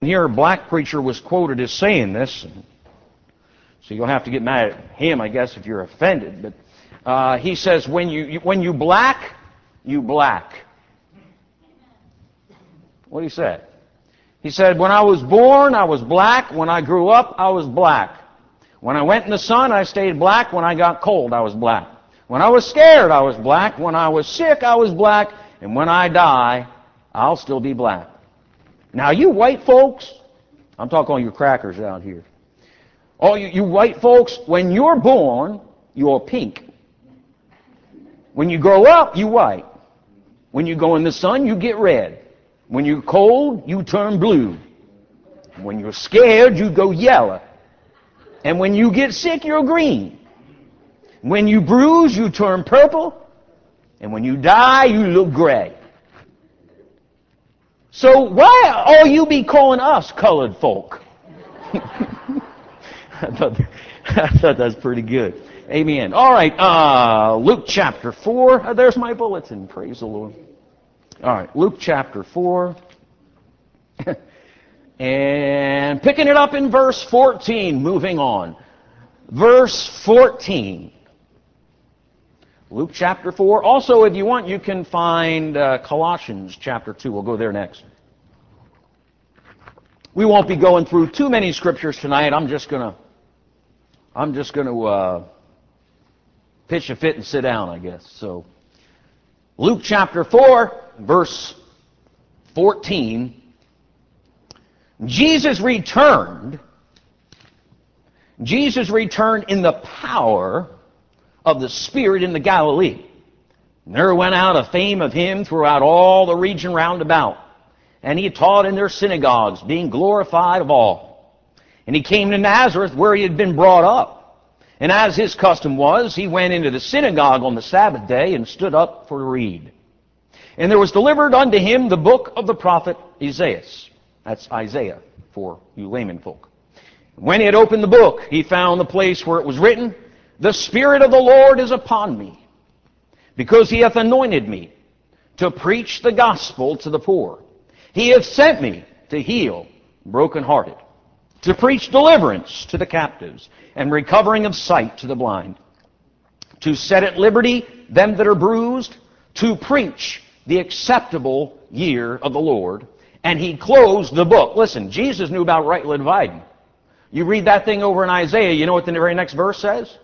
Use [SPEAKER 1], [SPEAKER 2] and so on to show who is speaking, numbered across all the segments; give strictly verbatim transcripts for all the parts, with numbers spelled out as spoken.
[SPEAKER 1] Here, a black preacher was quoted as saying this, so you'll have to get mad at him, I guess, if you're offended. But uh, he says, when you, when you black, you black. What did he say? He said, when I was born, I was black. When I grew up, I was black. When I went in the sun, I stayed black. When I got cold, I was black. When I was scared, I was black. When I was sick, I was black. And when I die, I'll still be black. Now, you white folks, I'm talking all you crackers out here. All you, you white folks, when you're born, you're pink. When you grow up, you white. When you go in the sun, you get red. When you're cold, you turn blue. When you're scared, you go yellow. And when you get sick, you're green. When you bruise, you turn purple. And when you die, you look gray. So why all you be calling us colored folk? I, thought, I thought that's pretty good. Amen. All right, uh, Luke chapter four. Uh, there's my bulletin. Praise the Lord. All right, Luke chapter four. And picking it up in verse fourteen, moving on. Verse fourteen. Luke chapter four. Also, if you want, you can find uh, Colossians chapter two. We'll go there next. We won't be going through too many scriptures tonight. I'm just gonna, I'm just gonna uh, pitch a fit and sit down, I guess. So, Luke chapter four, verse fourteen. Jesus returned. Jesus returned in the power of the Spirit in the Galilee. And there went out a fame of him throughout all the region round about. And he taught in their synagogues, being glorified of all. And he came to Nazareth, where he had been brought up. And as his custom was, he went into the synagogue on the Sabbath day and stood up for to read. And there was delivered unto him the book of the prophet Isaiah. That's Isaiah for you layman folk. When he had opened the book, he found the place where it was written, the Spirit of the Lord is upon me, because he hath anointed me to preach the gospel to the poor. He hath sent me to heal brokenhearted, to preach deliverance to the captives, and recovering of sight to the blind, to set at liberty them that are bruised, to preach the acceptable year of the Lord. And he closed the book. Listen, Jesus knew about rightly dividing. You read that thing over in Isaiah, you know what the very next verse says?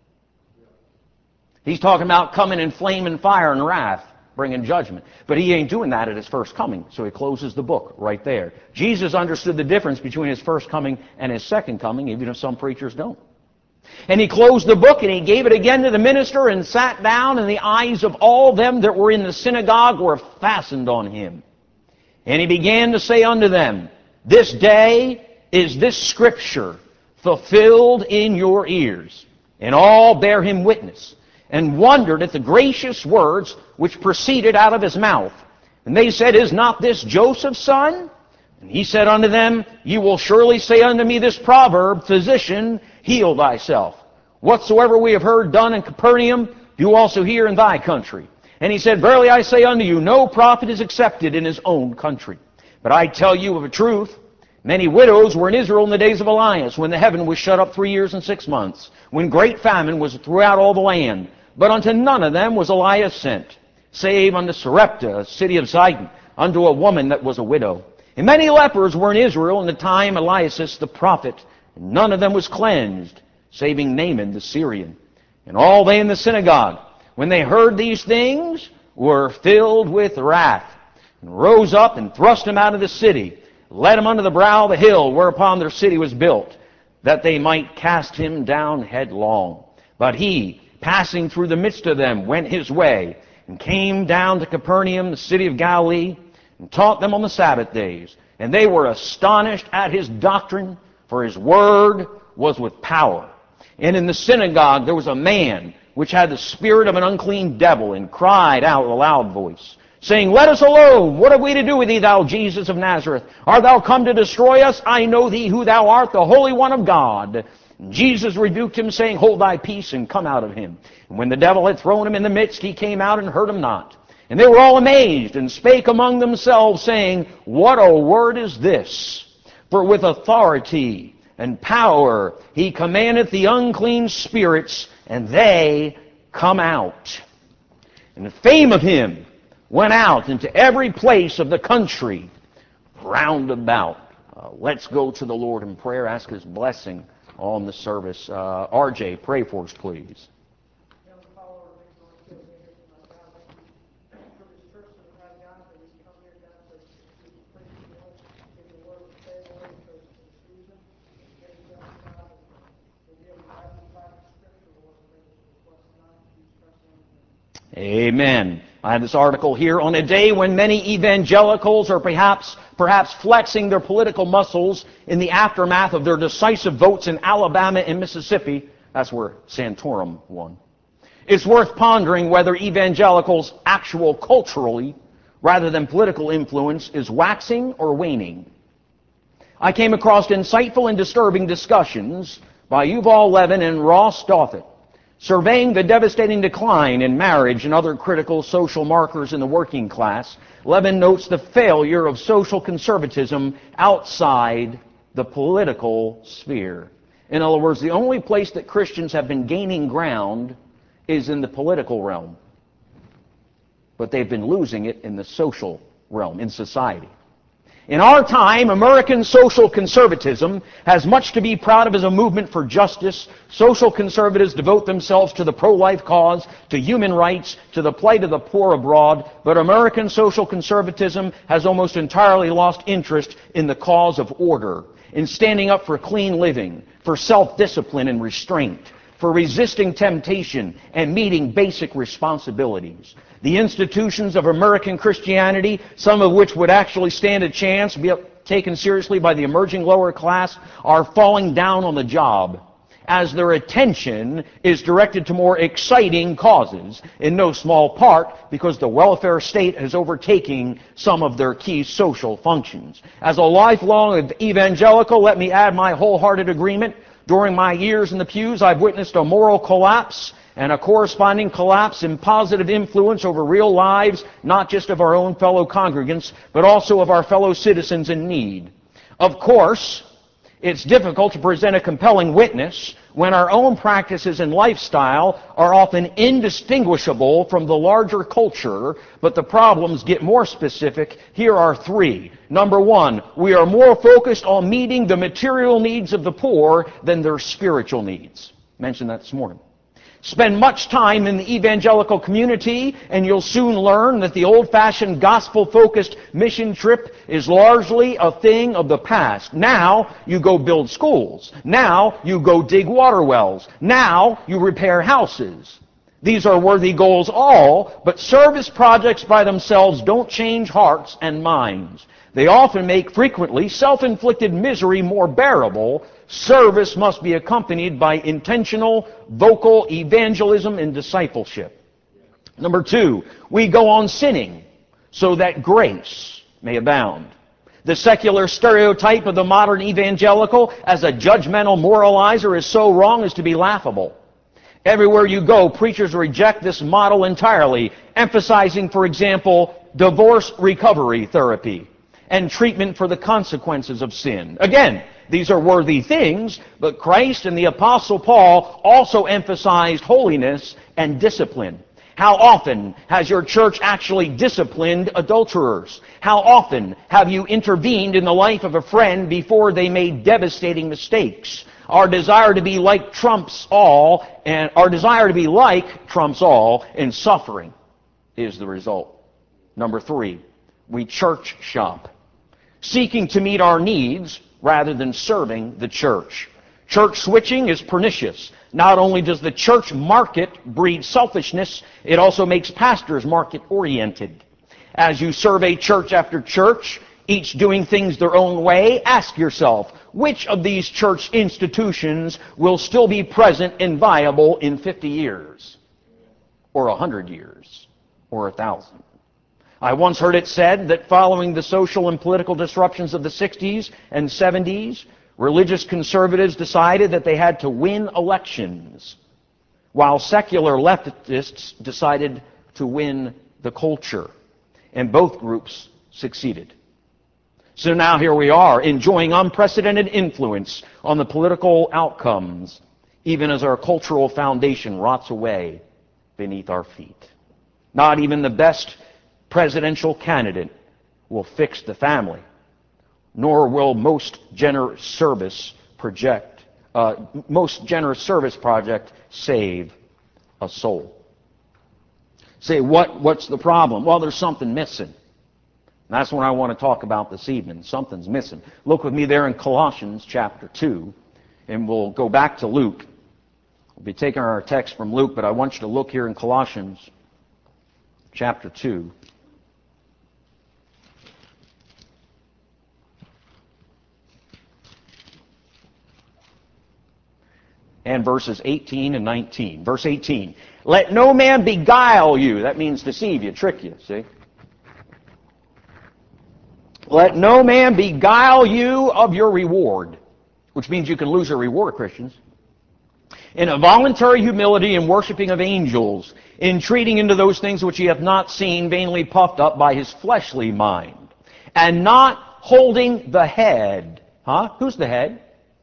[SPEAKER 1] He's talking about coming in flame and fire and wrath, bringing judgment. But he ain't doing that at his first coming, so he closes the book right there. Jesus understood the difference between his first coming and his second coming, even if some preachers don't. And he closed the book, and he gave it again to the minister, and sat down, and the eyes of all them that were in the synagogue were fastened on him. And he began to say unto them, this day is this scripture fulfilled in your ears. And all bare him witness, and wondered at the gracious words which proceeded out of his mouth. And they said, is not this Joseph's son? And he said unto them, you will surely say unto me this proverb, physician, heal thyself. Whatsoever we have heard done in Capernaum, do also here in thy country. And he said, verily I say unto you, no prophet is accepted in his own country. But I tell you of a truth, many widows were in Israel in the days of Elias, when the heaven was shut up three years and six months, when great famine was throughout all the land. But unto none of them was Elias sent, save unto Sarepta, a city of Sidon, unto a woman that was a widow. And many lepers were in Israel in the time Elias the prophet, and none of them was cleansed, saving Naaman the Syrian. And all they in the synagogue, when they heard these things, were filled with wrath, and rose up and thrust him out of the city, led him unto the brow of the hill whereupon their city was built, that they might cast him down headlong. But he, passing through the midst of them, went his way, and came down to Capernaum, the city of Galilee, and taught them on the Sabbath days. And they were astonished at his doctrine, for his word was with power. And in the synagogue there was a man which had the spirit of an unclean devil, and cried out with a loud voice, saying, let us alone. What have we to do with thee, thou Jesus of Nazareth? Art thou come to destroy us? I know thee who thou art, the Holy One of God. And Jesus rebuked him, saying, hold thy peace, and come out of him. And when the devil had thrown him in the midst, he came out and hurt him not. And they were all amazed, and spake among themselves, saying, what a word is this! For with authority and power he commandeth the unclean spirits, and they come out. And the fame of him went out into every place of the country round about. Uh, let's go to the Lord in prayer, ask his blessing on the service. Uh, R J, pray for us, please. Amen. I have this article here. On a day when many evangelicals are perhaps perhaps flexing their political muscles in the aftermath of their decisive votes in Alabama and Mississippi, that's where Santorum won, it's worth pondering whether evangelicals' actual culturally rather than political influence is waxing or waning. I came across insightful and disturbing discussions by Yuval Levin and Ross Douthat, surveying the devastating decline in marriage and other critical social markers in the working class. Levin notes the failure of social conservatism outside the political sphere. In other words, the only place that Christians have been gaining ground is in the political realm. But they've been losing it in the social realm, in society. In our time, American social conservatism has much to be proud of as a movement for justice. Social conservatives devote themselves to the pro-life cause, to human rights, to the plight of the poor abroad. But American social conservatism has almost entirely lost interest in the cause of order, in standing up for clean living, for self-discipline and restraint, for resisting temptation and meeting basic responsibilities. The institutions of American Christianity, some of which would actually stand a chance to be taken seriously by the emerging lower class, are falling down on the job as their attention is directed to more exciting causes, in no small part because the welfare state is overtaking some of their key social functions. As a lifelong evangelical, let me add my wholehearted agreement. During my years in the pews, I've witnessed a moral collapse and a corresponding collapse in positive influence over real lives, not just of our own fellow congregants, but also of our fellow citizens in need. Of course, it's difficult to present a compelling witness when our own practices and lifestyle are often indistinguishable from the larger culture, but the problems get more specific. Here are three. Number one, we are more focused on meeting the material needs of the poor than their spiritual needs. I mentioned that this morning. Spend much time in the evangelical community, and you'll soon learn that the old-fashioned gospel-focused mission trip is largely a thing of the past. Now you go build schools. Now you go dig water wells. Now you repair houses. These are worthy goals all, but service projects by themselves don't change hearts and minds. They often make frequently self-inflicted misery more bearable. Service must be accompanied by intentional, vocal evangelism and discipleship. Number two, we go on sinning so that grace may abound. The secular stereotype of the modern evangelical as a judgmental moralizer is so wrong as to be laughable. Everywhere you go, preachers reject this model entirely, emphasizing, for example, divorce recovery therapy and treatment for the consequences of sin. Again, these are worthy things, but Christ and the Apostle Paul also emphasized holiness and discipline. How often has your church actually disciplined adulterers? How often have you intervened in the life of a friend before they made devastating mistakes? Our desire to be like trumps all, and our desire to be like trumps all, and suffering is the result. Number three, we church shop, seeking to meet our needs rather than serving the church. Church switching is pernicious. Not only does the church market breed selfishness, it also makes pastors market-oriented. As you survey church after church, each doing things their own way, ask yourself, which of these church institutions will still be present and viable in fifty years? Or one hundred years? Or one thousand? I once heard it said that following the social and political disruptions of the sixties and seventies, religious conservatives decided that they had to win elections, while secular leftists decided to win the culture. And both groups succeeded. So now here we are, enjoying unprecedented influence on the political outcomes, even as our cultural foundation rots away beneath our feet. Not even the best presidential candidate will fix the family, nor will most generous service project, uh, most generous service project save a soul. Say, what, what's the problem? Well, there's something missing. And that's what I want to talk about this evening. Something's missing. Look with me there in Colossians chapter two, and we'll go back to Luke. We'll be taking our text from Luke, but I want you to look here in Colossians chapter two. And verses eighteen and nineteen. Verse eighteen. Let no man beguile you. That means deceive you, trick you, see? Let no man beguile you of your reward, which means you can lose your reward, Christians, in a voluntary humility and worshiping of angels, entreating into those things which he hath not seen, vainly puffed up by his fleshly mind, and not holding the head. Huh? Who's the head?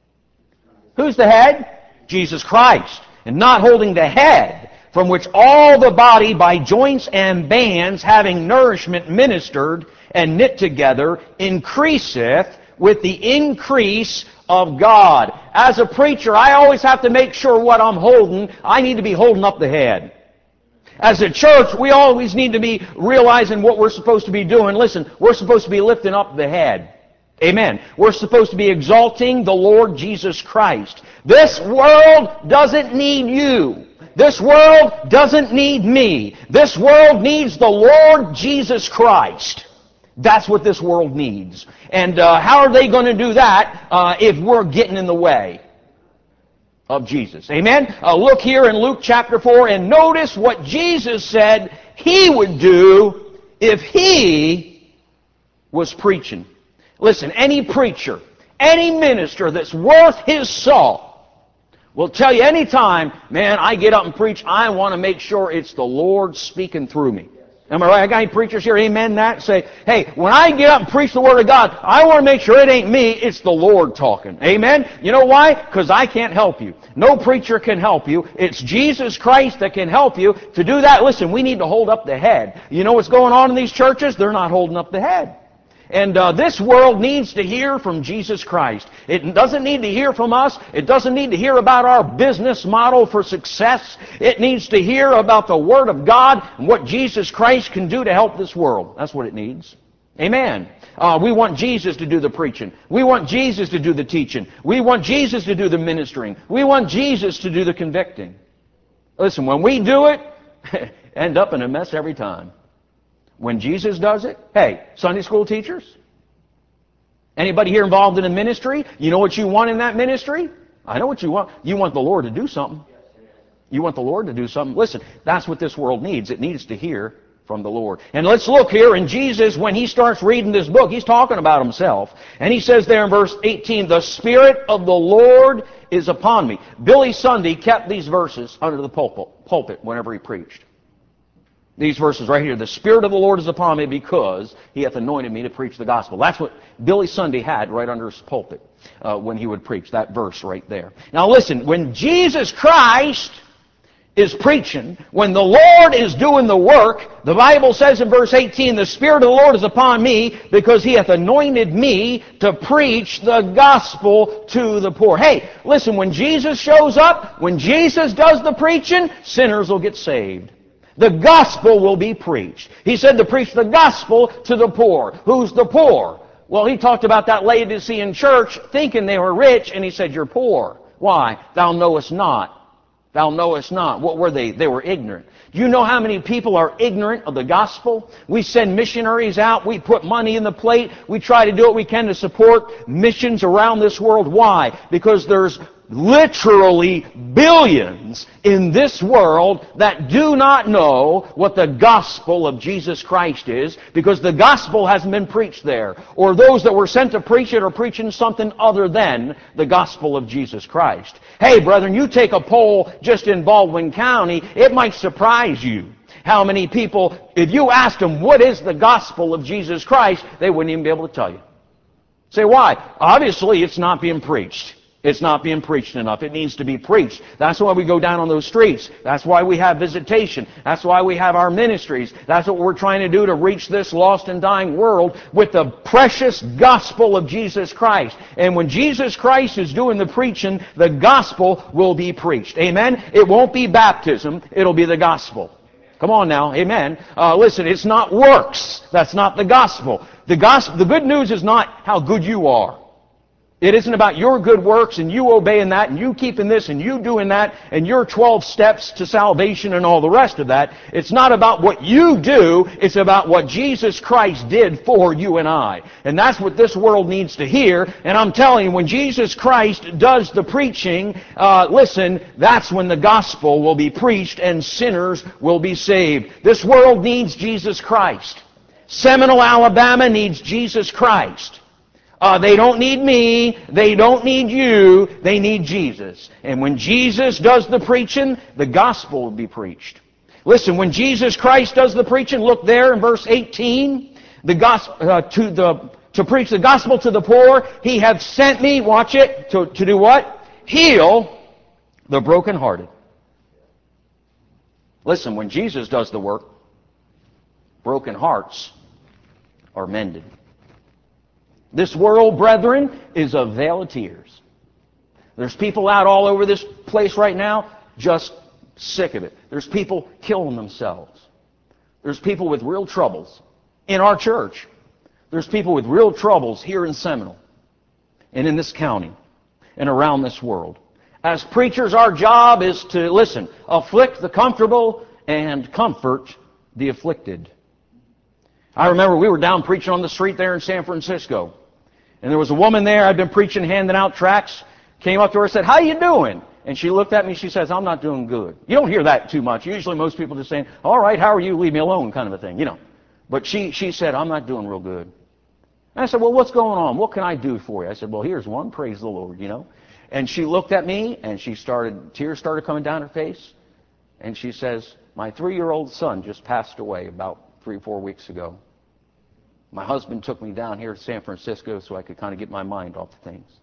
[SPEAKER 1] Who's the head? Jesus Christ. And not holding the head, from which all the body by joints and bands, having nourishment ministered and knit together, increaseth with the increase of God. As a preacher, I always have to make sure what I'm holding, I need to be holding up the head. As a church, we always need to be realizing what we're supposed to be doing. Listen, we're supposed to be lifting up the head. Amen. We're supposed to be exalting the Lord Jesus Christ. This world doesn't need you. This world doesn't need me. This world needs the Lord Jesus Christ. That's what this world needs. And uh, how are they going to do that uh, if we're getting in the way of Jesus? Amen? Uh, look here in Luke chapter four and notice what Jesus said he would do if he was preaching. Listen, any preacher, any minister that's worth his salt will tell you anytime, man, I get up and preach, I want to make sure it's the Lord speaking through me. Am I right? I got any preachers here, amen that? Say, hey, when I get up and preach the Word of God, I want to make sure it ain't me, it's the Lord talking. Amen? You know why? Because I can't help you. No preacher can help you. It's Jesus Christ that can help you. To do that, listen, we need to hold up the head. You know what's going on in these churches? They're not holding up the head. And uh, this world needs to hear from Jesus Christ. It doesn't need to hear from us. It doesn't need to hear about our business model for success. It needs to hear about the Word of God and what Jesus Christ can do to help this world. That's what it needs. Amen. Uh, we want Jesus to do the preaching. We want Jesus to do the teaching. We want Jesus to do the ministering. We want Jesus to do the convicting. Listen, when we do it, end up in a mess every time. When Jesus does it, hey, Sunday school teachers, anybody here involved in a ministry, you know what you want in that ministry? I know what you want. You want the Lord to do something. You want the Lord to do something. Listen, that's what this world needs. It needs to hear from the Lord. And let's look here in Jesus, when he starts reading this book, he's talking about himself. And he says there in verse eighteen, the Spirit of the Lord is upon me. Billy Sunday kept these verses under the pulpit, pulpit whenever he preached. These verses right here, the Spirit of the Lord is upon me because he hath anointed me to preach the gospel. That's what Billy Sunday had right under his pulpit uh, when he would preach, that verse right there. Now listen, when Jesus Christ is preaching, when the Lord is doing the work, the Bible says in verse eighteen, the Spirit of the Lord is upon me because he hath anointed me to preach the gospel to the poor. Hey, listen, when Jesus shows up, when Jesus does the preaching, sinners will get saved. The gospel will be preached. He said to preach the gospel to the poor. Who's the poor? Well, he talked about that Laodicean church thinking they were rich, and he said, you're poor. Why? Thou knowest not. Thou knowest not. What were they? They were ignorant. Do you know how many people are ignorant of the gospel? We send missionaries out. We put money in the plate. We try to do what we can to support missions around this world. Why? Because there's literally billions in this world that do not know what the gospel of Jesus Christ is, because the gospel hasn't been preached there. Or those that were sent to preach it are preaching something other than the gospel of Jesus Christ. Hey, brethren, you take a poll just in Baldwin County, it might surprise you how many people, if you asked them what is the gospel of Jesus Christ, they wouldn't even be able to tell you. Say, why? Obviously, it's not being preached. It's not being preached enough. It needs to be preached. That's why we go down on those streets. That's why we have visitation. That's why we have our ministries. That's what we're trying to do to reach this lost and dying world with the precious gospel of Jesus Christ. And when Jesus Christ is doing the preaching, the gospel will be preached. Amen? It won't be baptism. It'll be the gospel. Come on now, amen. Uh, listen, it's not works. That's not the gospel. The gospel. The good news is not how good you are. It isn't about your good works and you obeying that and you keeping this and you doing that and your twelve steps to salvation and all the rest of that. It's not about what you do. It's about what Jesus Christ did for you and I. And that's what this world needs to hear. And I'm telling you, when Jesus Christ does the preaching, uh, listen, that's when the gospel will be preached and sinners will be saved. This world needs Jesus Christ. Seminole, Alabama needs Jesus Christ. Uh, they don't need me. They don't need you. They need Jesus. And when Jesus does the preaching, the gospel will be preached. Listen, when Jesus Christ does the preaching, look there in verse eighteen. The gospel uh, to the to preach the gospel to the poor. He hath sent me. Watch it to to do what? Heal the brokenhearted. Listen, when Jesus does the work, broken hearts are mended. This world, brethren, is a vale of tears. There's people out all over this place right now just sick of it. There's people killing themselves. There's people with real troubles in our church. There's people with real troubles here in Seminole and in this county and around this world. As preachers, our job is to, listen, afflict the comfortable and comfort the afflicted. I remember we were down preaching on the street there in San Francisco. And there was a woman there. I'd been preaching, handing out tracts. Came up to her and said, "How you doing?" And she looked at me. She says, "I'm not doing good." You don't hear that too much. Usually most people just saying, "All right, how are you? Leave me alone," kind of a thing, you know. But she, she said, "I'm not doing real good." And I said, "Well, what's going on? What can I do for you?" I said, "Well, here's one. Praise the Lord," you know. And she looked at me, and she started, tears started coming down her face. And she says, "My three-year-old son just passed away about three, four weeks ago. My husband took me down here to San Francisco so I could kind of get my mind off the things."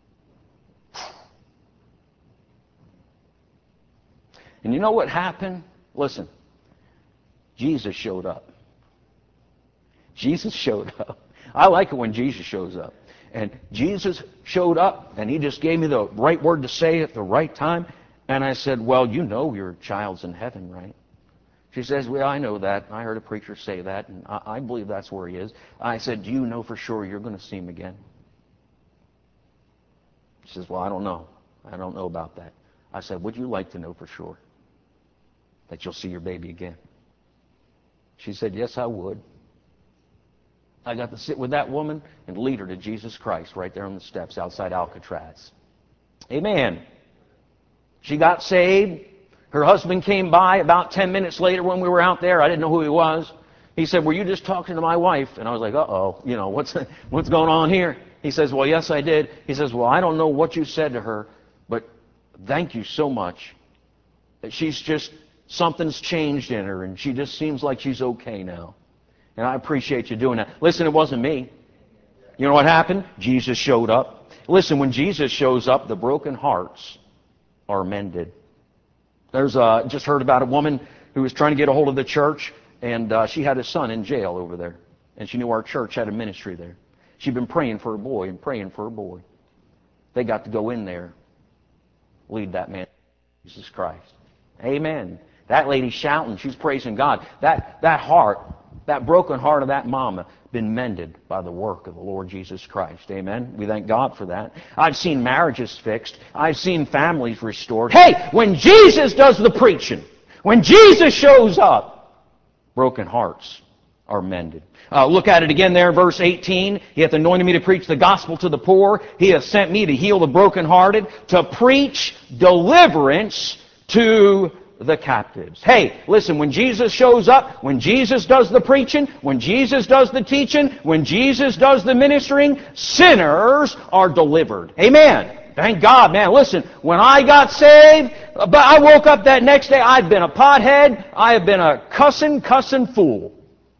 [SPEAKER 1] And you know what happened? Listen, Jesus showed up. Jesus showed up. I like it when Jesus shows up. And Jesus showed up, and he just gave me the right word to say at the right time. And I said, "Well, you know your child's in heaven, right?" She says, "Well, I know that. I heard a preacher say that, and I, I believe that's where he is." I said, "Do you know for sure you're going to see him again?" She says, "Well, I don't know. I don't know about that." I said, "Would you like to know for sure that you'll see your baby again?" She said, "Yes, I would." I got to sit with that woman and lead her to Jesus Christ right there on the steps outside Alcatraz. Amen. She got saved. Her husband came by about ten minutes later when we were out there. I didn't know who he was. He said, "Were you just talking to my wife?" And I was like, uh-oh, you know, what's what's going on here? He says, "Well, yes, I did." He says, "Well, I don't know what you said to her, but thank you so much. She's just, something's changed in her, and she just seems like she's okay now. And I appreciate you doing that." Listen, it wasn't me. You know what happened? Jesus showed up. Listen, when Jesus shows up, the broken hearts are mended. There's uh, just heard about a woman who was trying to get a hold of the church, and uh, she had a son in jail over there. And she knew our church had a ministry there. She'd been praying for her boy and praying for her boy. They got to go in there, lead that man to Jesus Christ. Amen. That lady shouting, she's praising God. That, that heart, that broken heart of that mama, been mended by the work of the Lord Jesus Christ. Amen. We thank God for that. I've seen marriages fixed. I've seen families restored. Hey, when Jesus does the preaching, when Jesus shows up, broken hearts are mended. Uh, look at it again there, verse eighteen. "He hath anointed me to preach the gospel to the poor. He hath sent me to heal the brokenhearted, to preach deliverance to the captives." Hey, listen, when Jesus shows up, when Jesus does the preaching, when Jesus does the teaching, when Jesus does the ministering, sinners are delivered. Amen. Thank God, man. Listen, when I got saved, but I woke up that next day, I'd been a pothead, I had been a cussing, cussing fool.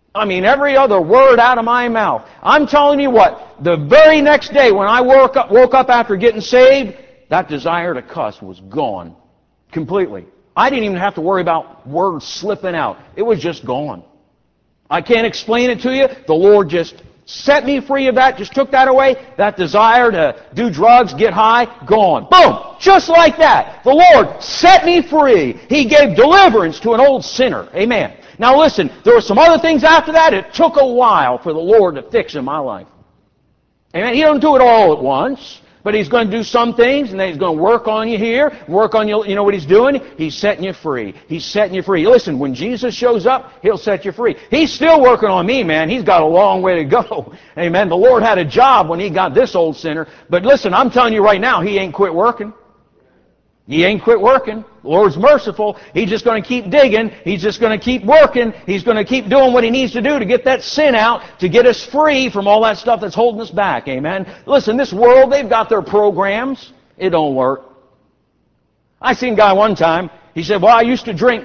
[SPEAKER 1] I mean, every other word out of my mouth. I'm telling you what, the very next day when I woke up, woke up after getting saved, that desire to cuss was gone completely. I didn't even have to worry about words slipping out. It was just gone. I can't explain it to you. The Lord just set me free of that, just took that away. That desire to do drugs, get high, gone. Boom! Just like that. The Lord set me free. He gave deliverance to an old sinner. Amen. Now listen, there were some other things after that. It took a while for the Lord to fix in my life. Amen. He doesn't do it all at once. But He's going to do some things, and then He's going to work on you here, work on you. You know what He's doing? He's setting you free. He's setting you free. Listen, when Jesus shows up, He'll set you free. He's still working on me, man. He's got a long way to go. Amen. The Lord had a job when He got this old sinner. But listen, I'm telling you right now, He ain't quit working. He ain't quit working. The Lord's merciful. He's just going to keep digging. He's just going to keep working. He's going to keep doing what He needs to do to get that sin out, to get us free from all that stuff that's holding us back. Amen. Listen, this world, they've got their programs. It don't work. I seen a guy one time, he said, well, I used to drink.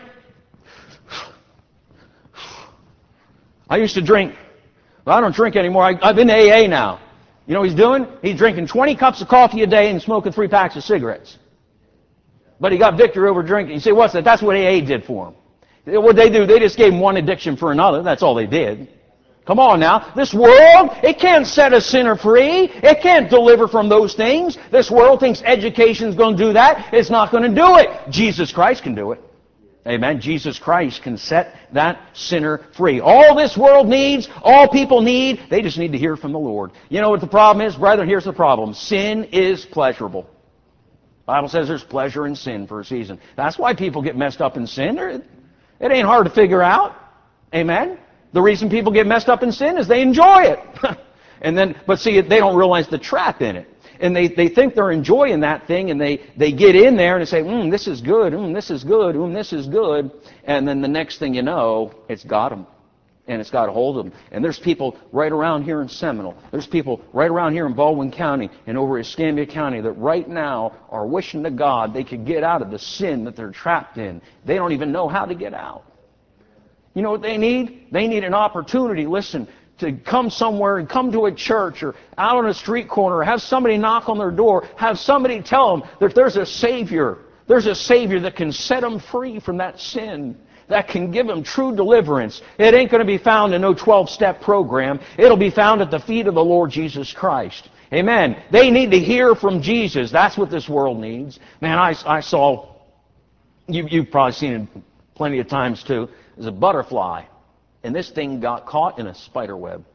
[SPEAKER 1] I used to drink. Well, I don't drink anymore. I, I've been to A A now. You know what he's doing? He's drinking twenty cups of coffee a day and smoking three packs of cigarettes. But he got victory over drinking. You say, what's that? That's what A A did for him. What they do, they just gave him one addiction for another. That's all they did. Come on now. This world, it can't set a sinner free. It can't deliver from those things. This world thinks education's going to do that. It's not going to do it. Jesus Christ can do it. Amen. Jesus Christ can set that sinner free. All this world needs, all people need, they just need to hear from the Lord. You know what the problem is? Brethren, here's the problem. Sin is pleasurable. The Bible says there's pleasure in sin for a season. That's why people get messed up in sin. It ain't hard to figure out. Amen? The reason people get messed up in sin is they enjoy it. and then, But see, they don't realize the trap in it. And they, they think they're enjoying that thing, and they, they get in there and they say, mm, this is good, mm, this is good, mm, this is good. And then the next thing you know, it's got them. And it's got a hold of them. And there's people right around here in Seminole. There's people right around here in Baldwin County and over Escambia County that right now are wishing to God they could get out of the sin that they're trapped in. They don't even know how to get out. You know what they need? They need an opportunity, listen, to come somewhere and come to a church or out on a street corner or have somebody knock on their door, have somebody tell them that there's a Savior. There's a Savior that can set them free from that sin, that can give them true deliverance. It ain't going to be found in no twelve-step program. It'll be found at the feet of the Lord Jesus Christ. Amen. They need to hear from Jesus. That's what this world needs. Man, I, I saw, you, you've probably seen it plenty of times too, there's a butterfly, and this thing got caught in a spider web.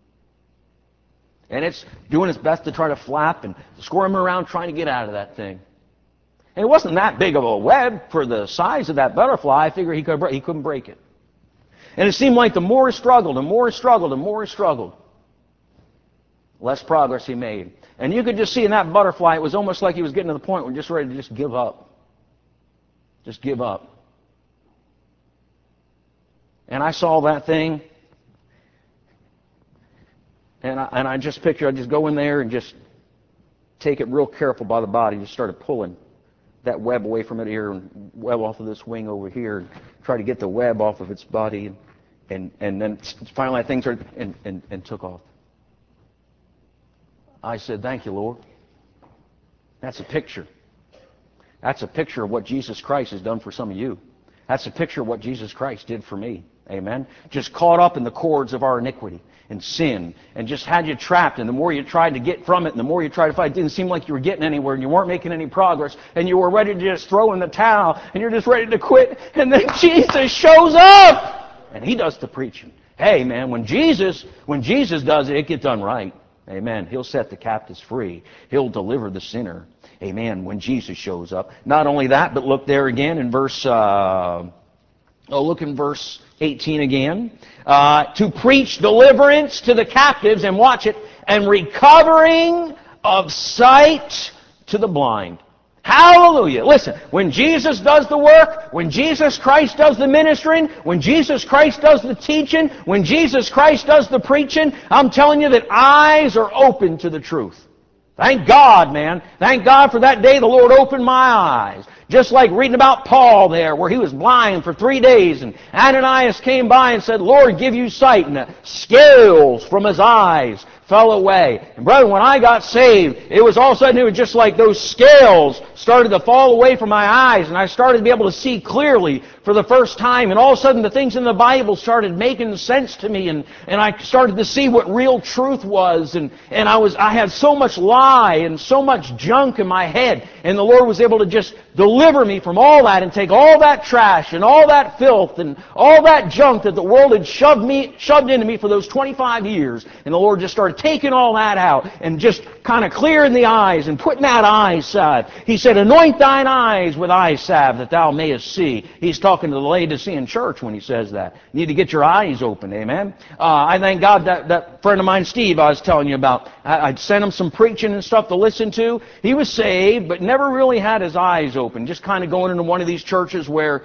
[SPEAKER 1] And it's doing its best to try to flap and squirm around trying to get out of that thing. And it wasn't that big of a web for the size of that butterfly. I figured he, could, he couldn't break it. And it seemed like the more he struggled, the more he struggled, the more he struggled, less progress he made. And you could just see in that butterfly, it was almost like he was getting to the point where he was just ready to just give up. Just give up. And I saw that thing, and I, and I just pictured, I'd just go in there and just take it real careful by the body, just started pulling that web away from it here and web off of this wing over here and try to get the web off of its body, and and, and then finally that thing started and, and, and took off. I said, thank you, Lord. That's a picture. That's a picture of what Jesus Christ has done for some of you. That's a picture of what Jesus Christ did for me. Amen. Just caught up in the cords of our iniquity and sin, and just had you trapped, and the more you tried to get from it, and the more you tried to fight, it didn't seem like you were getting anywhere, and you weren't making any progress, and you were ready to just throw in the towel, and you're just ready to quit, and then Jesus shows up, and He does the preaching. Hey, man, when Jesus, when Jesus does it, it gets done right. Amen. He'll set the captives free. He'll deliver the sinner. Amen. When Jesus shows up. Not only that, but look there again in verse, uh, oh, look in verse eighteen again. Uh, to preach deliverance to the captives, and watch it, and recovering of sight to the blind. Hallelujah. Listen, when Jesus does the work, when Jesus Christ does the ministering, when Jesus Christ does the teaching, when Jesus Christ does the preaching, I'm telling you that eyes are open to the truth. Thank God, man. Thank God for that day the Lord opened my eyes. Just like reading about Paul there, where he was blind for three days, and Ananias came by and said, Lord, give you sight, and the scales from his eyes fell away. And brother, when I got saved, it was all of a sudden, it was just like those scales started to fall away from my eyes, and I started to be able to see clearly for the first time, and all of a sudden the things in the Bible started making sense to me, and, and I started to see what real truth was, and, and I was I had so much lie and so much junk in my head, and the Lord was able to just deliver me from all that and take all that trash and all that filth and all that junk that the world had shoved me shoved into me for those twenty-five years, and the Lord just started taking all that out and just kind of clearing the eyes and putting that eye salve. He said, anoint thine eyes with eye salve that thou mayest see. He's talking to the Laodicean church when he says that. You need to get your eyes open, amen? Uh, I thank God that that friend of mine, Steve, I was telling you about, I, I'd sent him some preaching and stuff to listen to. He was saved, but never really had his eyes open, just kind of going into one of these churches where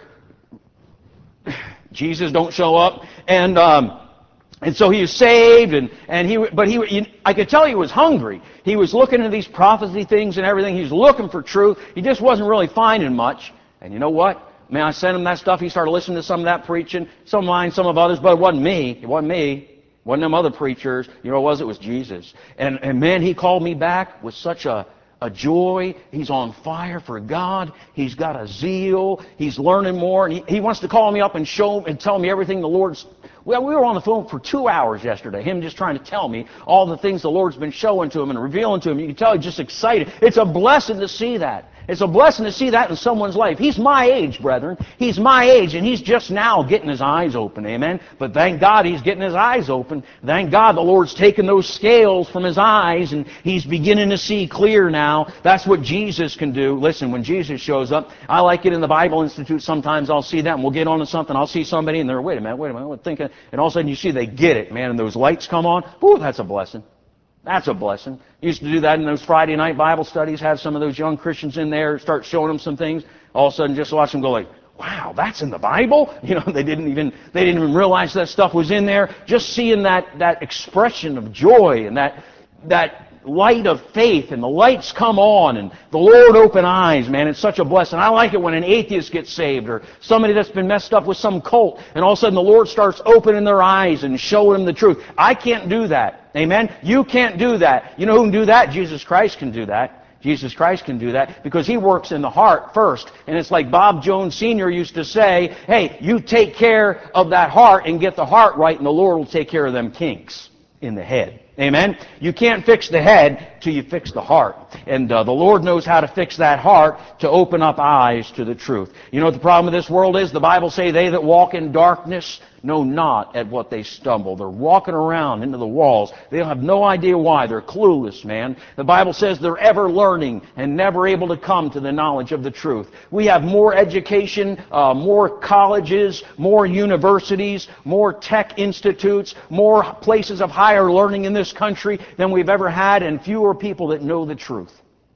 [SPEAKER 1] Jesus don't show up, and um, and so he was saved, and and he but he I could tell he was hungry. He was looking at these prophecy things and everything. He was looking for truth. He just wasn't really finding much. And you know what? Man, I sent him that stuff. He started listening to some of that preaching, some of mine, some of others, but it wasn't me. It wasn't me. It wasn't them other preachers. You know what it was? It was Jesus. And and man, he called me back with such a a joy. He's on fire for God. He's got a zeal. He's learning more. And he, he wants to call me up and show and tell me everything the Lord's... Well, we were on the phone for two hours yesterday, him just trying to tell me all the things the Lord's been showing to him and revealing to him. You can tell he's just excited. It's a blessing to see that. It's a blessing to see that in someone's life. He's my age, brethren. He's my age, and he's just now getting his eyes open, amen? But thank God he's getting his eyes open. Thank God the Lord's taken those scales from his eyes, and he's beginning to see clear now. That's what Jesus can do. Listen, when Jesus shows up, I like it in the Bible Institute. Sometimes I'll see that, and we'll get on to something. I'll see somebody, and they're, wait a minute, wait a minute, I'm thinking, and all of a sudden you see they get it, man, and those lights come on. Whew, that's a blessing. That's a blessing. Used to do that in those Friday night Bible studies, have some of those young Christians in there, start showing them some things. All of a sudden just watch them go like, wow, that's in the Bible? You know, they didn't even they didn't even realize that stuff was in there. Just seeing that that expression of joy and that that light of faith, and the lights come on, and the Lord open eyes, man. It's such a blessing. I like it when an atheist gets saved, or somebody that's been messed up with some cult, and all of a sudden the Lord starts opening their eyes and showing them the truth. I can't do that. Amen? You can't do that. You know who can do that? Jesus Christ can do that. Jesus Christ can do that because He works in the heart first. And it's like Bob Jones Senior used to say, hey, you take care of that heart and get the heart right, and the Lord will take care of them kinks in the head. Amen? You can't fix the head till you fix the heart. And uh, the Lord knows how to fix that heart to open up eyes to the truth. You know what the problem with this world is? The Bible says they that walk in darkness know not at what they stumble. They're walking around into the walls. They have no idea why. They're clueless, man. The Bible says they're ever learning and never able to come to the knowledge of the truth. We have more education, uh, more colleges, more universities, more tech institutes, more places of higher learning in this country than we've ever had, and fewer people that know the truth.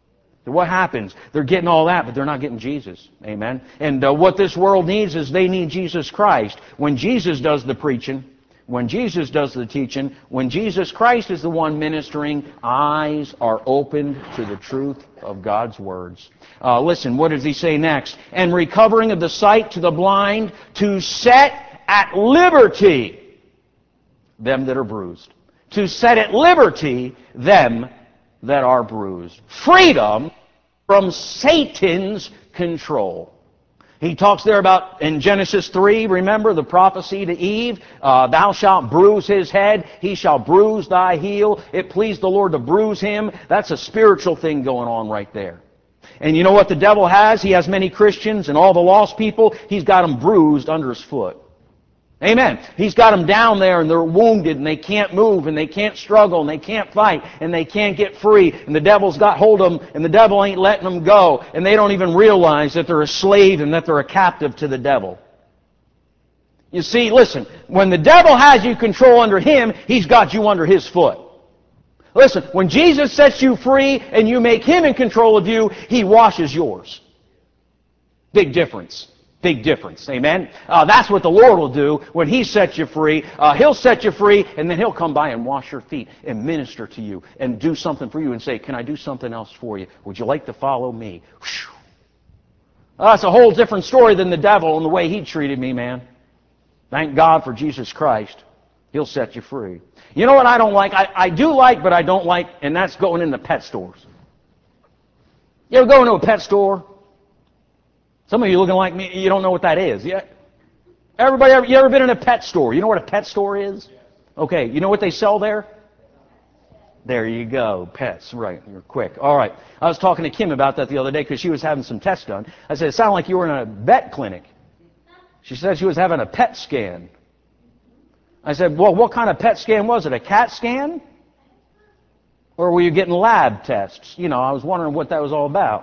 [SPEAKER 1] So what happens? They're getting all that, but they're not getting Jesus. Amen? And uh, what this world needs is they need Jesus Christ. When Jesus does the preaching, when Jesus does the teaching, when Jesus Christ is the one ministering, eyes are opened to the truth of God's words. Uh, listen, what does He say next? And recovering of the sight to the blind, to set at liberty them that are bruised. To set at liberty them that are bruised. Freedom from Satan's control. He talks there about, in Genesis three, remember the prophecy to Eve, uh, thou shalt bruise his head, he shall bruise thy heel. It pleased the Lord to bruise him. That's a spiritual thing going on right there. And you know what the devil has? He has many Christians and all the lost people, he's got them bruised under his foot. Amen. He's got them down there and they're wounded and they can't move and they can't struggle and they can't fight and they can't get free. And the devil's got hold of them and the devil ain't letting them go. And they don't even realize that they're a slave and that they're a captive to the devil. You see, listen, when the devil has you control under him, he's got you under his foot. Listen, when Jesus sets you free and you make him in control of you, he washes yours. Big difference. Big difference. Amen? Uh, that's what the Lord will do when He sets you free. Uh, he'll set you free, and then He'll come by and wash your feet and minister to you and do something for you and say, can I do something else for you? Would you like to follow me? Whew. Oh, that's a whole different story than the devil and the way he treated me, man. Thank God for Jesus Christ. He'll set you free. You know what I don't like? I, I do like, but I don't like, and that's going into pet stores. You ever go into a pet store? Some of you looking like me, you don't know what that is. Yeah. Everybody, ever, you ever been in a pet store? You know what a pet store is? Okay, you know what they sell there? There you go, pets. Right, you're quick. All right. I was talking to Kim about that the other day because she was having some tests done. I said, it sounded like you were in a vet clinic. She said she was having a pet scan. I said, well, what kind of pet scan was it? A cat scan? Or were you getting lab tests? You know, I was wondering what that was all about.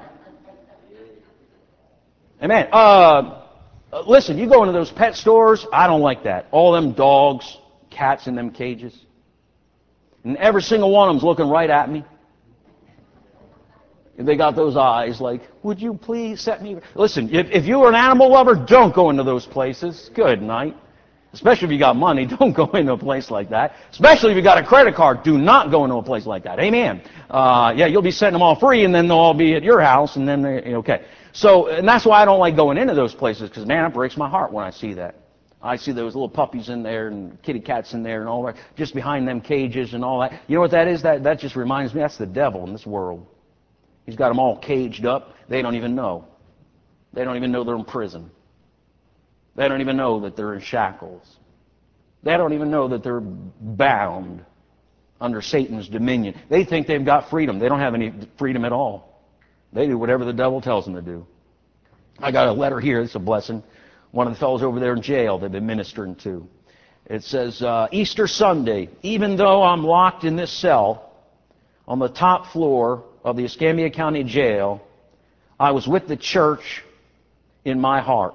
[SPEAKER 1] Amen. Uh, listen, you go into those pet stores, I don't like that. All them dogs, cats in them cages. And every single one of them's looking right at me. And they got those eyes like, would you please set me... Listen, if, if you were an animal lover, don't go into those places. Good night. Especially if you got money, don't go into a place like that. Especially if you got a credit card, do not go into a place like that. Amen. Uh, yeah, you'll be setting them all free, and then they'll all be at your house, and then they, okay. So, and that's why I don't like going into those places, because man, it breaks my heart when I see that. I see those little puppies in there and kitty cats in there and all that, just behind them cages and all that. You know what that is? That that just reminds me, that's the devil in this world. He's got them all caged up. They don't even know. They don't even know they're in prison. They don't even know that they're in shackles. They don't even know that they're bound under Satan's dominion. They think they've got freedom. They don't have any freedom at all. They do whatever the devil tells them to do. I got a letter here. It's a blessing. One of the fellows over there in jail they've been ministering to. It says, uh, Easter Sunday, even though I'm locked in this cell on the top floor of the Escambia County Jail, I was with the church in my heart.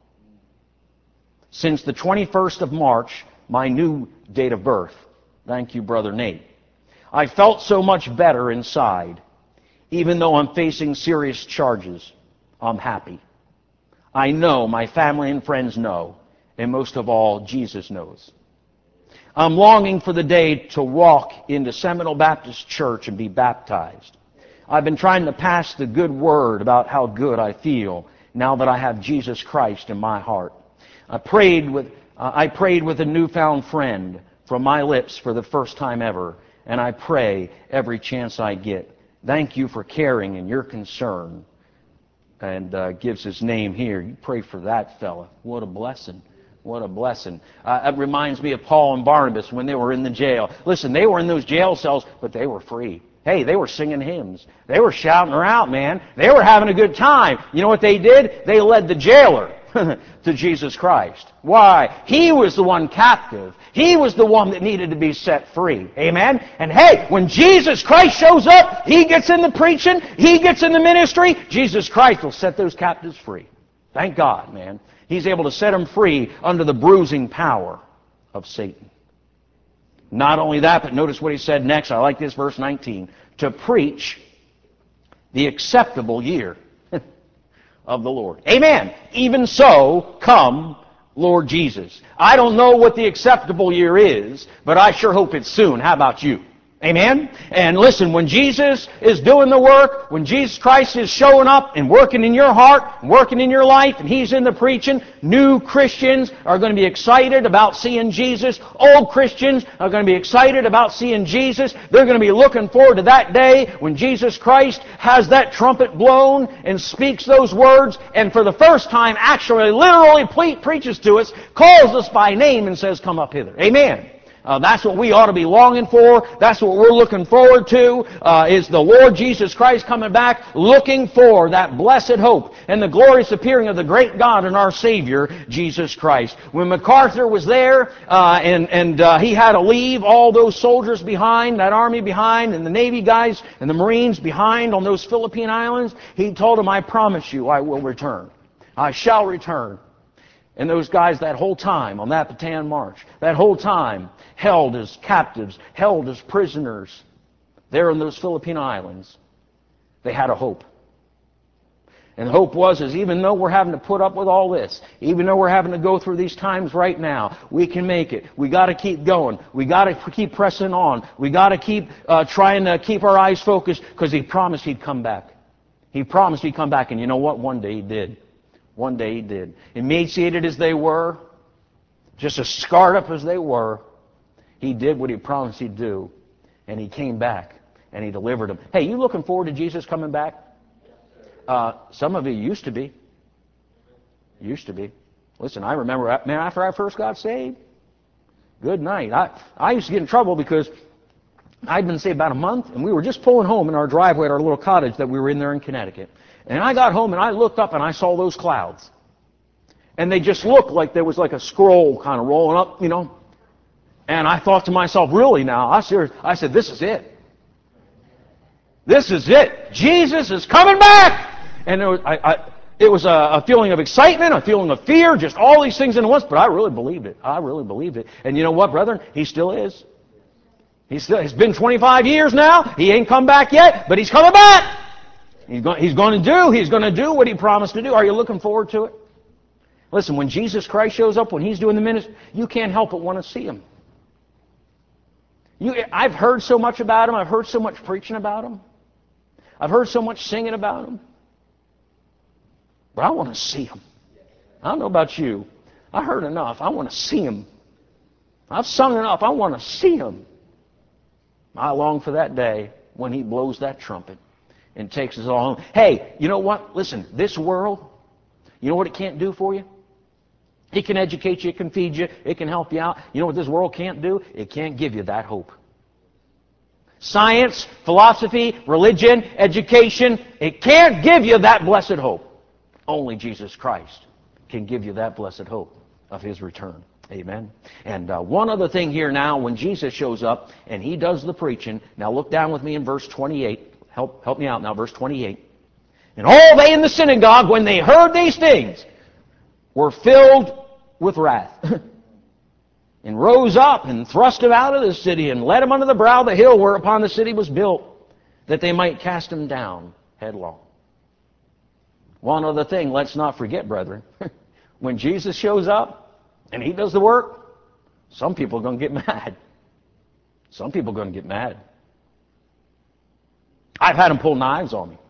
[SPEAKER 1] Since the twenty-first of March, my new date of birth. Thank you, Brother Nate. I felt so much better inside. Even though I'm facing serious charges, I'm happy. I know, my family and friends know, and most of all, Jesus knows. I'm longing for the day to walk into Seminole Baptist Church and be baptized. I've been trying to pass the good word about how good I feel now that I have Jesus Christ in my heart. I prayed with, uh, I prayed with a newfound friend from my lips for the first time ever, and I pray every chance I get. Thank you for caring and your concern. And uh, gives his name here. You pray for that fella. What a blessing. What a blessing. Uh, it reminds me of Paul and Barnabas when they were in the jail. Listen, they were in those jail cells, but they were free. Hey, they were singing hymns. They were shouting her out, man. They were having a good time. You know what they did? They led the jailer to Jesus Christ. Why? He was the one captive. He was the one that needed to be set free. Amen? And hey, when Jesus Christ shows up, He gets in the preaching, He gets in the ministry, Jesus Christ will set those captives free. Thank God, man. He's able to set them free under the bruising power of Satan. Not only that, but notice what he said next. I like this, verse nineteen. To preach the acceptable year of the Lord. Amen. Even so, come, Lord Jesus. I don't know what the acceptable year is, but I sure hope it's soon. How about you? Amen? And listen, when Jesus is doing the work, when Jesus Christ is showing up and working in your heart, and working in your life, and He's in the preaching, new Christians are going to be excited about seeing Jesus. Old Christians are going to be excited about seeing Jesus. They're going to be looking forward to that day when Jesus Christ has that trumpet blown and speaks those words, and for the first time actually literally pre- preaches to us, calls us by name and says, come up hither. Amen. Uh, that's what we ought to be longing for. That's what we're looking forward to, uh, is the Lord Jesus Christ coming back, looking for that blessed hope and the glorious appearing of the great God and our Savior, Jesus Christ. When MacArthur was there, uh, and, and uh, he had to leave all those soldiers behind, that army behind, and the Navy guys and the Marines behind on those Philippine Islands, he told them, I promise you I will return. I shall return. And those guys that whole time on that Bataan March, that whole time held as captives, held as prisoners there in those Philippine Islands, they had a hope. And the hope was, is even though we're having to put up with all this, even though we're having to go through these times right now, we can make it. We got to keep going. We got to keep pressing on. We got to keep uh, trying to keep our eyes focused, because He promised He'd come back. He promised He'd come back, and you know what? One day He did. One day he did. Emaciated as they were, just as scarred up as they were, he did what he promised he'd do, and he came back, and he delivered them. Hey, you looking forward to Jesus coming back? Uh, some of you used to be. Used to be. Listen, I remember, man, after I first got saved, good night. I, I used to get in trouble because I'd been saved about a month, and we were just pulling home in our driveway at our little cottage that we were in there in Connecticut. And I got home, and I looked up, and I saw those clouds. And they just looked like there was like a scroll kind of rolling up, you know. And I thought to myself, really now, I, serious, I said, this is it. This is it. Jesus is coming back. And it was, I, I, it was a, a feeling of excitement, a feeling of fear, just all these things in once. But I really believed it. I really believed it. And you know what, brethren? He still is. He's still, it's been twenty-five years now. He ain't come back yet, but he's coming back. He's going, he's going to do. He's going to do what he promised to do. Are you looking forward to it? Listen, when Jesus Christ shows up, when he's doing the ministry, you can't help but want to see him. You, I've heard so much about him. I've heard so much preaching about him. I've heard so much singing about him. But I want to see him. I don't know about you. I heard enough. I want to see him. I've sung enough. I want to see him. I long for that day when he blows that trumpet and takes us all home. Hey, you know what? Listen, this world, you know what it can't do for you? It can educate you, it can feed you, it can help you out. You know what this world can't do? It can't give you that hope. Science, philosophy, religion, education, it can't give you that blessed hope. Only Jesus Christ can give you that blessed hope of his return. Amen. And uh, one other thing here now, when Jesus shows up and he does the preaching, now look down with me in verse twenty-eight. Help, help me out now, verse twenty-eight. And all they in the synagogue, when they heard these things, were filled with wrath, and rose up and thrust him out of the city and led him under the brow of the hill whereupon the city was built, that they might cast him down headlong. One other thing, let's not forget, brethren, when Jesus shows up and he does the work, some people are going to get mad. Some people are going to get mad. I've had them pull knives on me.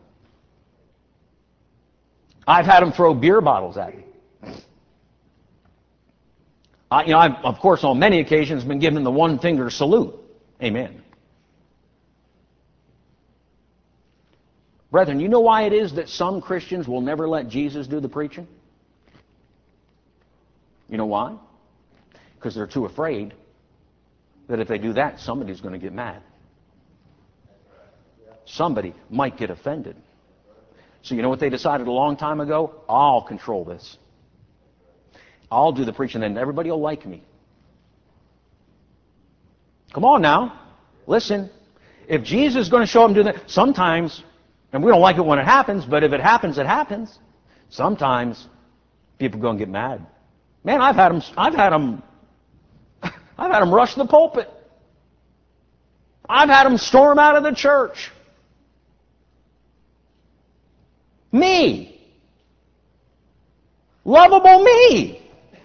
[SPEAKER 1] I've had them throw beer bottles at me. I, you know, I've, of course, on many occasions been given the one-finger salute. Amen. Brethren, you know why it is that some Christians will never let Jesus do the preaching? You know why? Because they're too afraid that if they do that, somebody's going to get mad. Somebody might get offended. So you know what they decided a long time ago? I'll control this. I'll do the preaching, and everybody will like me. Come on now. Listen. If Jesus is going to show them doing that, sometimes, and we don't like it when it happens, but if it happens, it happens. Sometimes people are going to get mad. Man, I've had them, I've had them, I've had them rush the pulpit. I've had them storm out of the church. Me. Lovable me.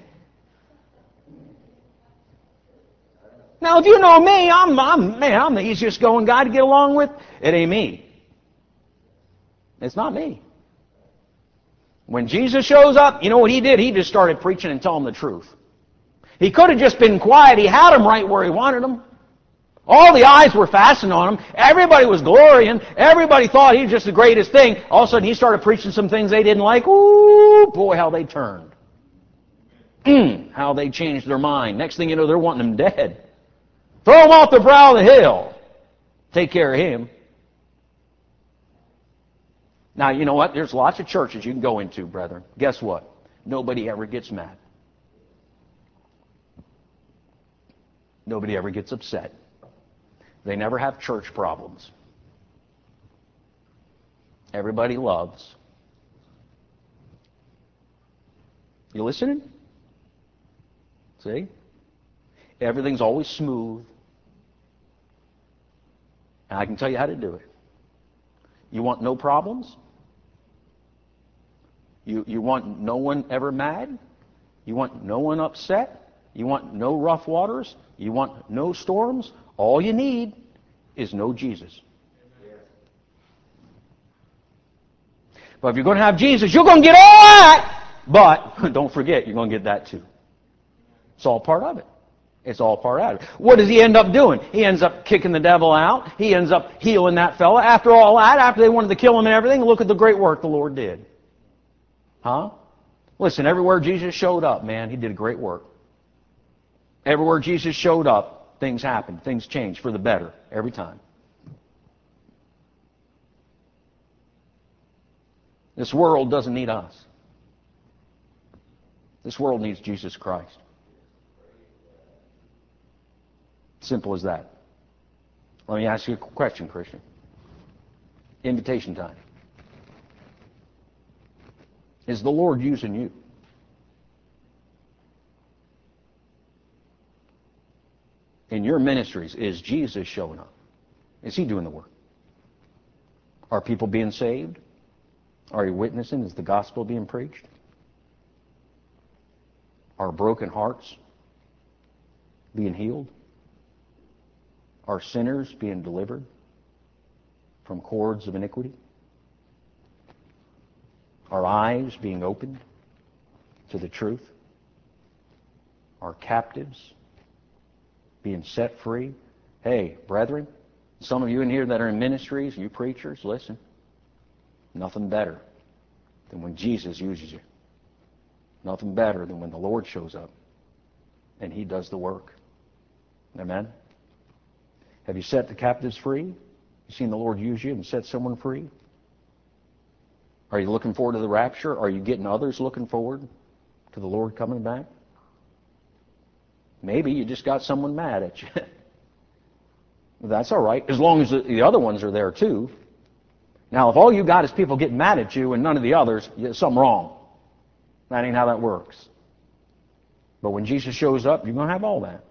[SPEAKER 1] Now, if you know me, I'm, I'm, man, I'm the easiest going guy to get along with. It ain't me. It's not me. When Jesus shows up, you know what he did? He just started preaching and telling the truth. He could have just been quiet. He had them right where he wanted them. All the eyes were fastened on him. Everybody was glorying. Everybody thought he was just the greatest thing. All of a sudden, he started preaching some things they didn't like. Ooh, boy, how they turned. Mm, how they changed their mind. Next thing you know, they're wanting him dead. Throw him off the brow of the hill. Take care of him. Now, you know what? There's lots of churches you can go into, brethren. Guess what? Nobody ever gets mad. Nobody ever gets upset. They never have church problems. Everybody loves. You listening? See? Everything's always smooth. And I can tell you how to do it. You want no problems? You, you want no one ever mad? You want no one upset? You want no rough waters? You want no storms? All you need is no Jesus. But if you're going to have Jesus, you're going to get all that. But don't forget, you're going to get that too. It's all part of it. It's all part of it. What does he end up doing? He ends up kicking the devil out. He ends up healing that fella. After all that, after they wanted to kill him and everything, look at the great work the Lord did. Huh? Listen, everywhere Jesus showed up, man, he did a great work. Everywhere Jesus showed up, things happened. Things changed for the better every time. This world doesn't need us. This world needs Jesus Christ. Simple as that. Let me ask you a question, Christian. Invitation time. Is the Lord using you? In your ministries, is Jesus showing up? Is he doing the work? Are people being saved? Are you witnessing? Is the gospel being preached? Are broken hearts being healed? Are sinners being delivered from cords of iniquity? Are eyes being opened to the truth? Are captives being set free? Hey, brethren, some of you in here that are in ministries, you preachers, listen. Nothing better than when Jesus uses you. Nothing better than when the Lord shows up and he does the work. Amen? Have you set the captives free? You seen the Lord use you and set someone free? Are you looking forward to the rapture? Are you getting others looking forward to the Lord coming back? Maybe you just got someone mad at you. That's all right, as long as the other ones are there too. Now, if all you got is people getting mad at you and none of the others, there's something wrong. That ain't how that works. But when Jesus shows up, you're going to have all that.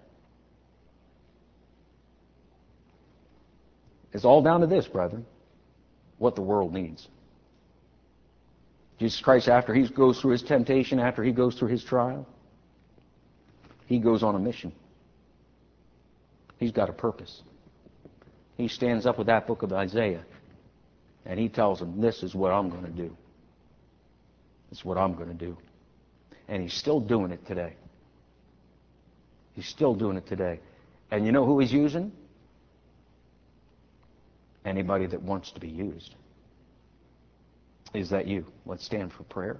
[SPEAKER 1] It's all down to this, brethren, what the world needs. Jesus Christ, after he goes through his temptation, after he goes through his trial, he goes on a mission. He's got a purpose. He stands up with that book of Isaiah, and he tells them, this is what I'm going to do. This is what I'm going to do. And he's still doing it today. He's still doing it today. And you know who he's using? Anybody that wants to be used. Is that you? Let's stand for prayer.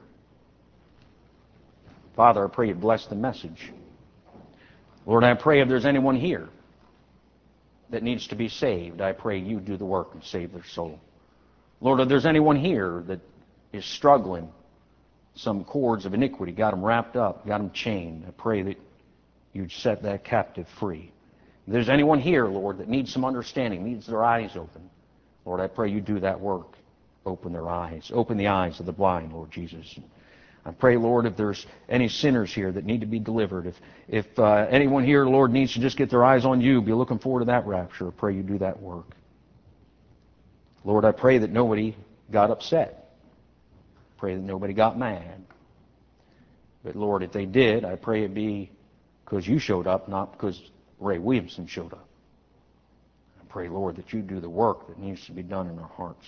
[SPEAKER 1] Father, I pray you bless the message. Lord, I pray if there's anyone here that needs to be saved, I pray you do the work and save their soul. Lord, if there's anyone here that is struggling, some cords of iniquity, got them wrapped up, got them chained, I pray that you'd set that captive free. If there's anyone here, Lord, that needs some understanding, needs their eyes open, Lord, I pray you do that work. Open their eyes. Open the eyes of the blind, Lord Jesus. I pray, Lord, if there's any sinners here that need to be delivered, if if uh, anyone here, Lord, needs to just get their eyes on you, be looking forward to that rapture, I pray you do that work. Lord, I pray that nobody got upset. Pray that nobody got mad. But, Lord, if they did, I pray it be because you showed up, not because Ray Williamson showed up. I pray, Lord, that you do the work that needs to be done in our hearts.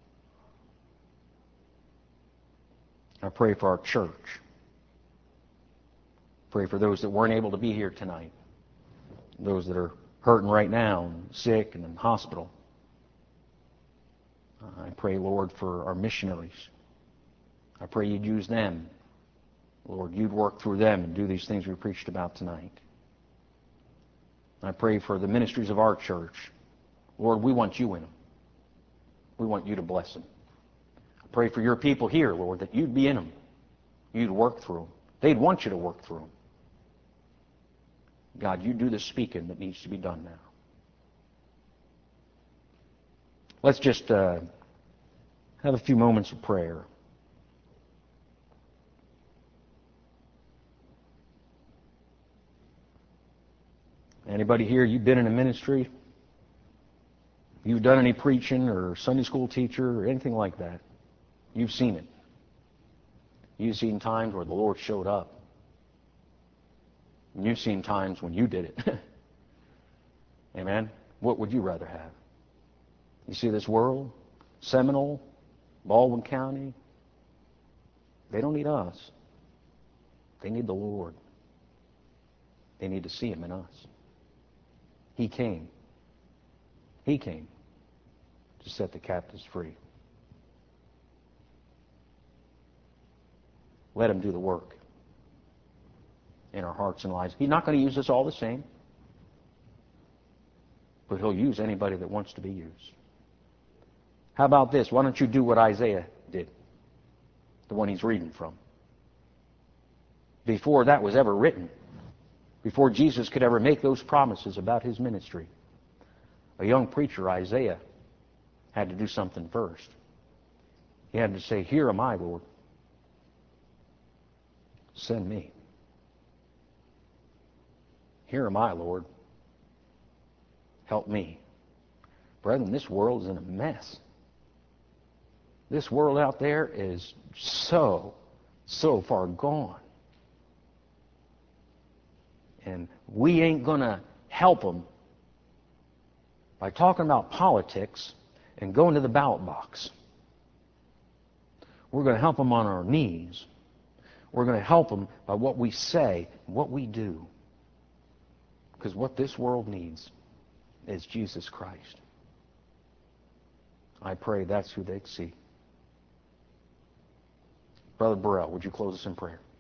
[SPEAKER 1] I pray for our church. Pray for those that weren't able to be here tonight. Those that are hurting right now, and sick and in the hospital. I pray, Lord, for our missionaries. I pray you'd use them. Lord, you'd work through them and do these things we preached about tonight. I pray for the ministries of our church. Lord, we want you in them. We want you to bless them. Pray for your people here, Lord, that you'd be in them. You'd work through them. They'd want you to work through them. God, you do the speaking that needs to be done now. Let's just uh, have a few moments of prayer. Anybody here, you've been in a ministry? You've done any preaching or Sunday school teacher or anything like that? You've seen it. You've seen times where the Lord showed up. And you've seen times when you did it. Amen? What would you rather have? You see this world? Seminole, Baldwin County, they don't need us. They need the Lord. They need to see Him in us. He came. He came to set the captives free. Let Him do the work in our hearts and lives. He's not going to use us all the same, but He'll use anybody that wants to be used. How about this? Why don't you do what Isaiah did, the one he's reading from? Before that was ever written, before Jesus could ever make those promises about His ministry, a young preacher, Isaiah, had to do something first. He had to say, "Here am I, Lord. Send me. Here am I, Lord. Help me." Brethren, this world is in a mess. This world out there is so, so far gone. And we ain't going to help them by talking about politics and going to the ballot box. We're going to help them on our knees. We're going to help them by what we say, what we do. Because what this world needs is Jesus Christ. I pray that's who they'd see. Brother Burrell, would you close us in prayer?